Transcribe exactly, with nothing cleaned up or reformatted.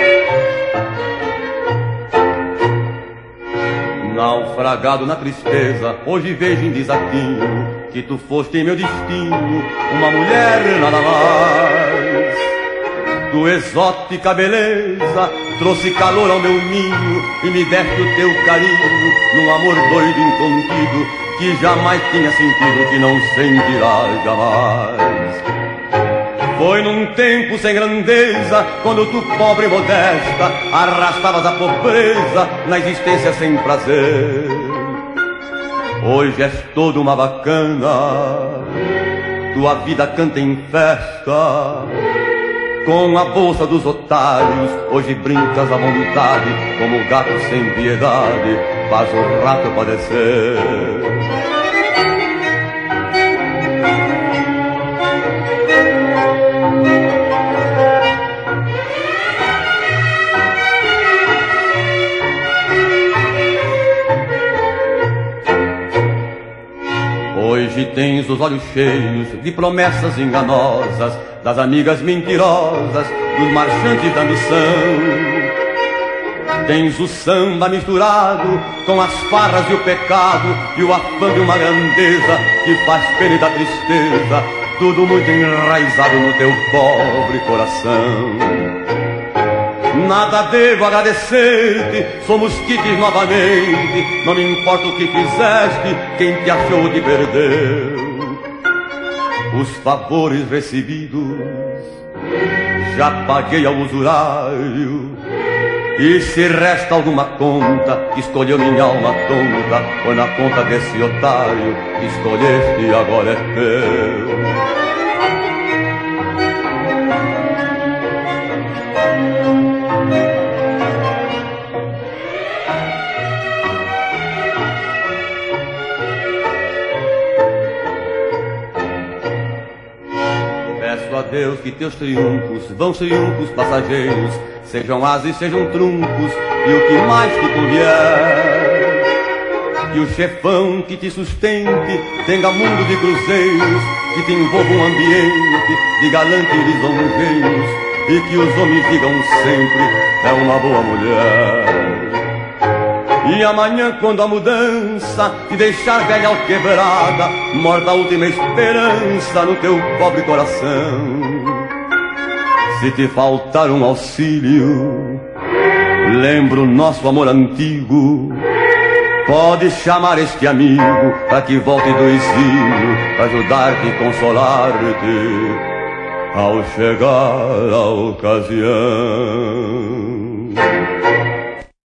Naufragado na tristeza, hoje vejo em desatino que tu foste em meu destino uma mulher nada mais. Tua exótica beleza trouxe calor ao meu ninho e me deste o teu carinho num amor doido e incontido que jamais tinha sentido, que não sentirá jamais. Foi num tempo sem grandeza, quando tu, pobre e modesta, arrastavas a pobreza na existência sem prazer. Hoje és toda uma bacana, tua vida canta em festa. Com a bolsa dos otários, hoje brincas à vontade, como gato sem piedade, faz o rato padecer. Hoje tens os olhos cheios de promessas enganosas, das amigas mentirosas, dos marchantes da missão. Tens o samba misturado com as farras e o pecado, e o afã de uma grandeza que faz pena e dá tristeza, tudo muito enraizado no teu pobre coração. Nada devo agradecer-te, somos quites novamente. Não me importa o que fizeste, quem te achou te perdeu. Os favores recebidos já paguei ao usurário, e se resta alguma conta, escolheu minha alma tonta, foi na conta desse otário, escolheste e agora é teu. Peço a Deus que teus triunfos, vãos triunfos passageiros, sejam ases, sejam truncos, e o que mais te convier. Que o chefão que te sustente tenha mundo de cruzeiros, que te envolva um ambiente de galantes e lisonjeiros, e que os homens digam sempre, é uma boa mulher. E amanhã, quando a mudança te deixar velha ou quebrada, morta a última esperança no teu pobre coração, se te faltar um auxílio, lembra o nosso amor antigo, pode chamar este amigo para que volte do exílio, para ajudar-te e consolar-te ao chegar a ocasião.